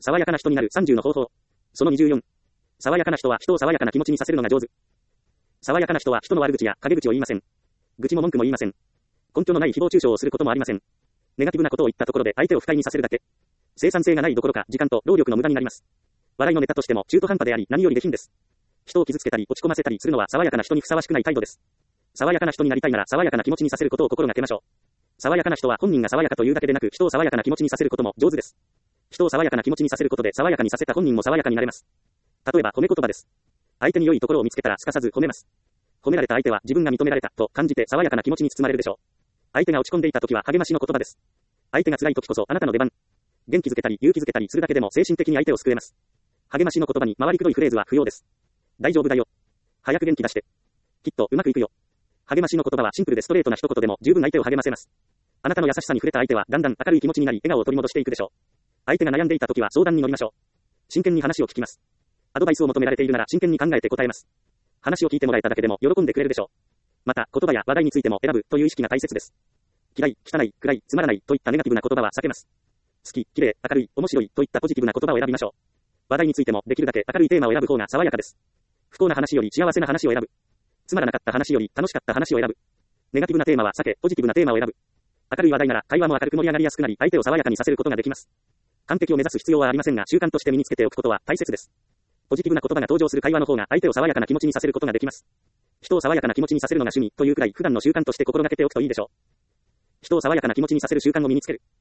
爽やかな人になる30の方法。その24。爽やかな人は人を爽やかな気持ちにさせるのが上手。爽やかな人は人の悪口や陰口を言いません。愚痴も文句も言いません。根拠のない誹謗中傷をすることもありません。ネガティブなことを言ったところで相手を不快にさせるだけ。生産性がないどころか時間と労力の無駄になります。笑いのネタとしても中途半端であり何より下品です。人を傷つけたり落ち込ませたりするのは爽やかな人にふさわしくない態度です。爽やかな人になりたいなら爽やかな気持ちにさせることを心がけましょう。爽やかな人は本人が爽やかというだけでなく人を爽やかな気持ちにさせることも上手です。人を爽やかな気持ちにさせることで爽やかにさせた本人も爽やかになれます。例えば褒め言葉です。相手に良いところを見つけたらすかさず褒めます。褒められた相手は自分が認められたと感じて爽やかな気持ちに包まれるでしょう。相手が落ち込んでいた時は励ましの言葉です。相手が辛い時こそあなたの出番。元気づけたり勇気づけたりするだけでも精神的に相手を救えます。励ましの言葉に回りくどいフレーズは不要です。大丈夫だよ。早く元気出して。きっとうまくいくよ。励ましの言葉はシンプルでストレートな一言でも十分相手を励ませます。あなたの優しさに触れた相手はだんだん明るい気持ちになり笑顔を取り戻していくでしょう。相手が悩んでいた時は相談に乗りましょう。真剣に話を聞きます。アドバイスを求められているなら真剣に考えて答えます。話を聞いてもらえただけでも喜んでくれるでしょう。また、言葉や話題についても選ぶという意識が大切です。嫌い、汚い、暗い、つまらないといったネガティブな言葉は避けます。好き、綺麗、明るい、面白いといったポジティブな言葉を選びましょう。話題についてもできるだけ明るいテーマを選ぶ方が爽やかです。不幸な話より幸せな話を選ぶ。つまらなかった話より楽しかった話を選ぶ。ネガティブなテーマは避け、ポジティブなテーマを選ぶ。明るい話題なら会話も明るく盛り上がりやすくなり、相手を爽やかにさせることができます。完璧を目指す必要はありませんが、習慣として身につけておくことは大切です。ポジティブな言葉が登場する会話の方が相手を爽やかな気持ちにさせることができます。人を爽やかな気持ちにさせるのが趣味というくらい普段の習慣として心がけておくといいでしょう。人を爽やかな気持ちにさせる習慣を身につける。